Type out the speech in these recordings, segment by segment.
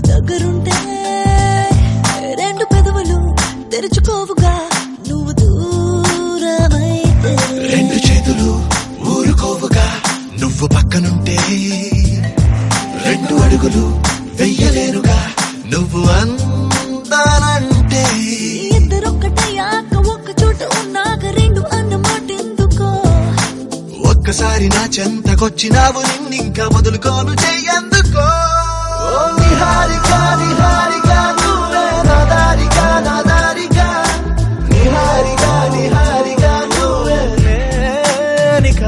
దగ్గరుంటే రెండు పెదవులు తెరుచుకోవుగా నువ్వు దూరమైతే రెండు చేతులు ఊరుకోవుగా నువ్వు పక్కనుంటే రెండు అడుగులు వెయ్యలేరుగా నువ్వు అందానంటే ఇద్దరొక్కటయ్యాక ఒక్క చోట ఉన్నాక రెండు అన్నమాట ఎందుకో ఒక్కసారి నా చెంతకొచ్చినావు నిన్నింకా వదులుకోను చెయ్యందుకో నిహారిగా నిహారిగా నువ్వే నా దారిగా నా దారిగా నిహారిగా నిహారిగా నువ్వే నేనిగా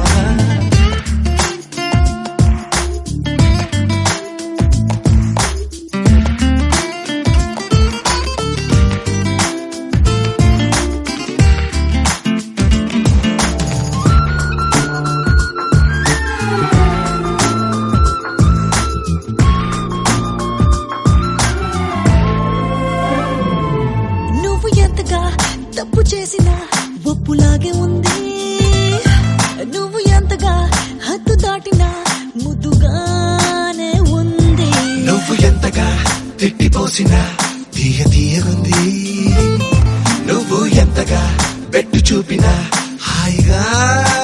నువ్వు ఎంతగా తప్పు చేసినా ఒప్పులాగే ఉంది నువ్వు ఎంతగా హద్దు దాటినా ముద్దుగానే ఉంది నువ్వు ఎంతగా తిట్టిపోసినా తీయ తీయగుంది నువ్వు ఎంతగా పెట్టు చూపినా హాయిగా